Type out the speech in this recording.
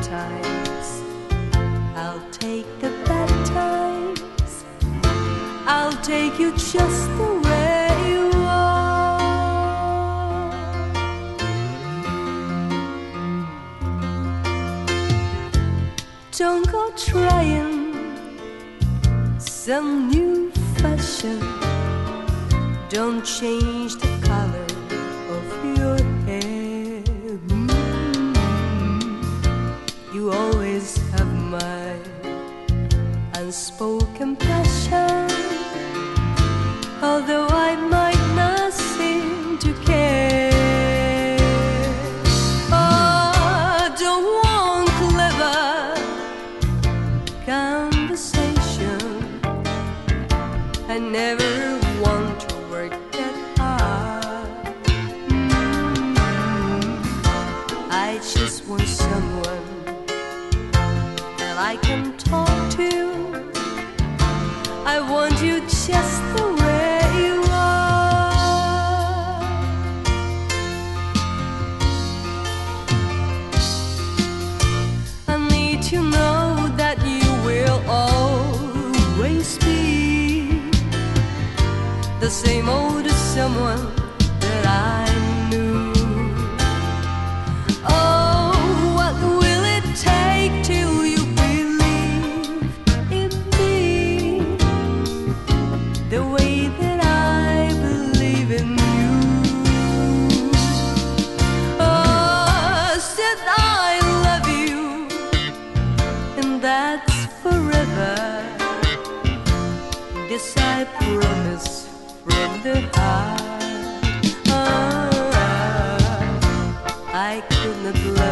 times. I'll take the bad times. I'll take you just the way you are. Don't go trying some new fashion. Don't change the color of your hair. You always have my unspoken passion, although I might not seem to care. Oh, don't want clever conversation. I never want to work that hard. I just want someone that I can talk to. I want you just the way you are. I need to know that you will always be the same old someone that I knew. Oh, what will it take till you believe in me the way that I believe in you? Oh, said I love you, and that's forever. This I promise from the heart. I could not